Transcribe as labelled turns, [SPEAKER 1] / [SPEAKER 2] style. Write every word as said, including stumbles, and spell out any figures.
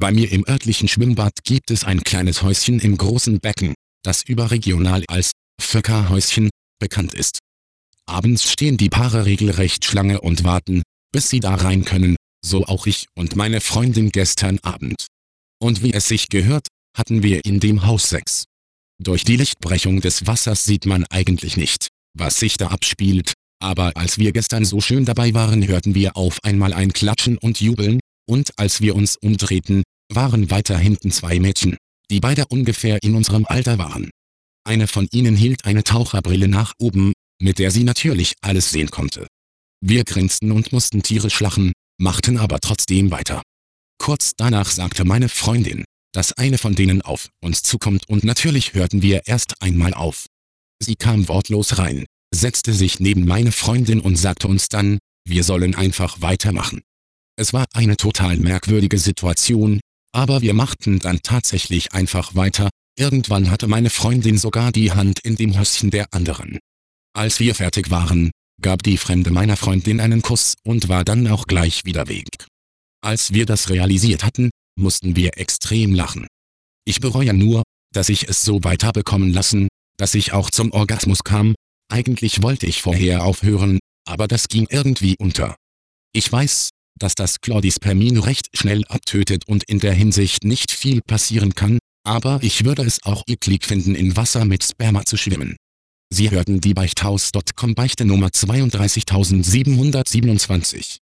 [SPEAKER 1] Bei mir im örtlichen Schwimmbad gibt es ein kleines Häuschen im großen Becken, das überregional als Föckerhäuschen bekannt ist. Abends stehen die Paare regelrecht Schlange und warten, bis sie da rein können, so auch ich und meine Freundin gestern Abend. Und wie es sich gehört, hatten wir in dem Haus Sex. Durch die Lichtbrechung des Wassers sieht man eigentlich nicht, was sich da abspielt, aber als wir gestern so schön dabei waren, hörten wir auf einmal ein Klatschen und Jubeln, und als wir uns umdrehten, waren weiter hinten zwei Mädchen, die beide ungefähr in unserem Alter waren. Eine von ihnen hielt eine Taucherbrille nach oben, mit der sie natürlich alles sehen konnte. Wir grinsten und mussten tierisch lachen, machten aber trotzdem weiter. Kurz danach sagte meine Freundin, dass eine von denen auf uns zukommt, und natürlich hörten wir erst einmal auf. Sie kam wortlos rein, setzte sich neben meine Freundin und sagte uns dann, wir sollen einfach weitermachen. Es war eine total merkwürdige Situation, aber wir machten dann tatsächlich einfach weiter. Irgendwann hatte meine Freundin sogar die Hand in dem Höschen der anderen. Als wir fertig waren, gab die Fremde meiner Freundin einen Kuss und war dann auch gleich wieder weg. Als wir das realisiert hatten, mussten wir extrem lachen. Ich bereue nur, dass ich es so weiterbekommen lassen, dass ich auch zum Orgasmus kam. Eigentlich wollte ich vorher aufhören, aber das ging irgendwie unter. Ich weiß, dass das Chlordispermin recht schnell abtötet und in der Hinsicht nicht viel passieren kann, aber ich würde es auch eklig finden, in Wasser mit Sperma zu schwimmen. Sie hörten die Beichthaus Punkt com Beichte Nummer zweiunddreißigtausendsiebenhundertsiebenundzwanzig.